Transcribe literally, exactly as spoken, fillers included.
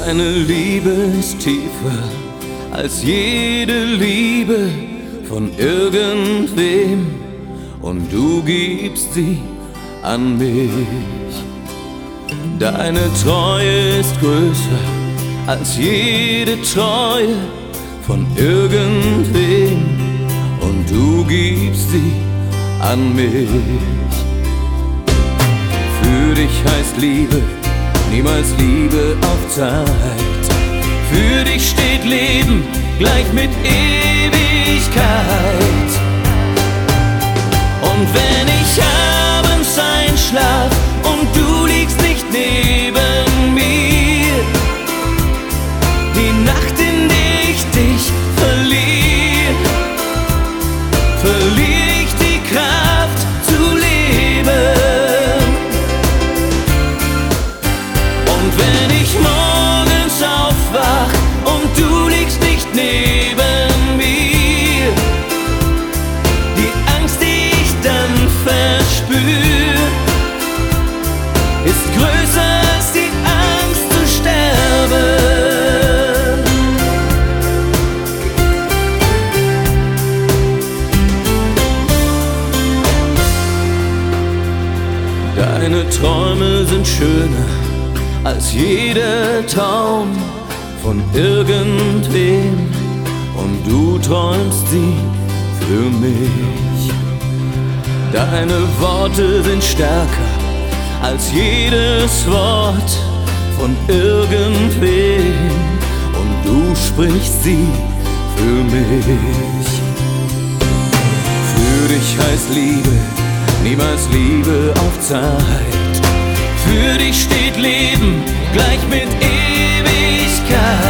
Deine Liebe ist tiefer als jede Liebe von irgendwem und du gibst sie an mich. Deine Treue ist größer als jede Treue von irgendwem und du gibst sie an mich. Für dich heißt Liebe niemals Liebe auf Zeit. Für dich steht Leben gleich mit Ewigkeit. Und wenn ich abends einschlaf und du liegst nicht neben mir, die Nacht, in der ich dich verliere, verliere ich die Kraft zu leben. Und wenn ich morgens aufwach und du liegst nicht neben mir, die Angst, die ich dann verspür, ist größer als die Angst zu sterben. Deine Träume sind schöner als jeder Traum von irgendwem und du träumst sie für mich. Deine Worte sind stärker als jedes Wort von irgendwem und du sprichst sie für mich. Für dich heißt Liebe niemals Liebe auf Zeit. Für dich steht Leben gleich mit Ewigkeit.